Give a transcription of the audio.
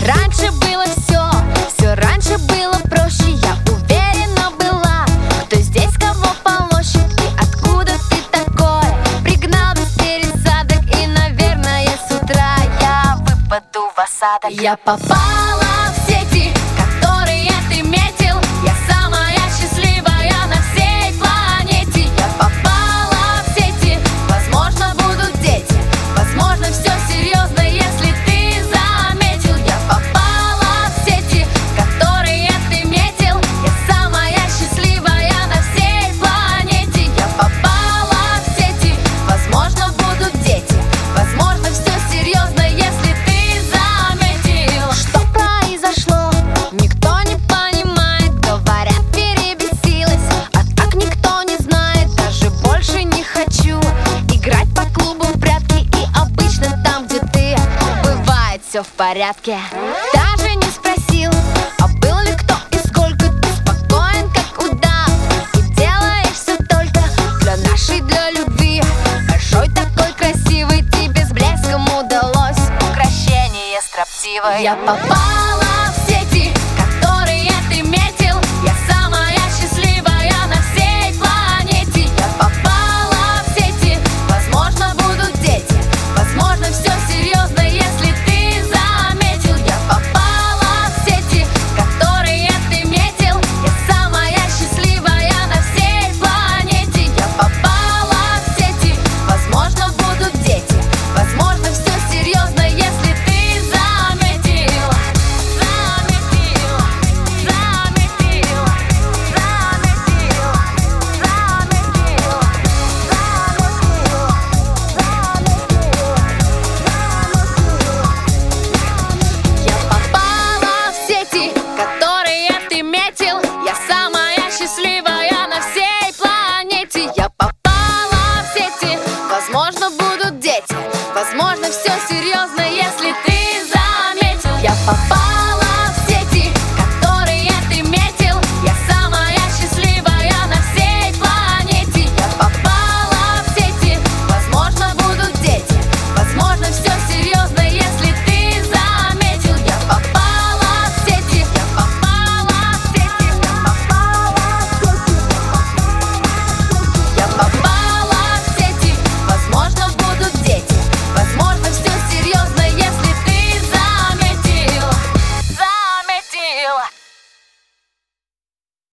Раньше было все раньше было проще. Я уверена была, кто здесь кого полощет и откуда ты такое. Пригнал без пересадок и, наверное, с утра я выпаду в осадок. Я попала в сети, которые ты метил. Я самая счастливая на всей планете. Я попала в сети, возможно, будут дети. Возможно, все серьезно, если ты заметил. Я попала в сети, которые ты метил. Я самая счастливая на всей планете. Я попала в сети, возможно, будут дети. Возможно, все серьезно, если ты заметил. Что произошло, никто не понимает. Говорят, перебесилась, а так никто не знает. Даже больше не хочу играть по клубам в прятки. И обычно там, где ты, бывает все в порядке. Даже не спросил, а был ли кто и сколько. Ты спокоен, как удав, и делаешь все только для любви. Большой такой красивый, тебе с блеском удалось украшение строптивое. Я попала в сети, которые ты метил. Я самая счастливая на всей планете. Я попала в сети, возможно, будут дети. Возможно, все серьезно, если ты заметил. Я попала в сети, которые ты метил. Я самая счастливая на всей планете. Я попала в сети, возможно, будут дети. Возможно, все серьезно, если ты заметил. Заметил, заметил, заметил, заметил, Я попала в сети, которые ты метил. Я самая счастливая на всей планете. Я попала в сети, возможно, будут дети. Возможно, все серьезно, если ты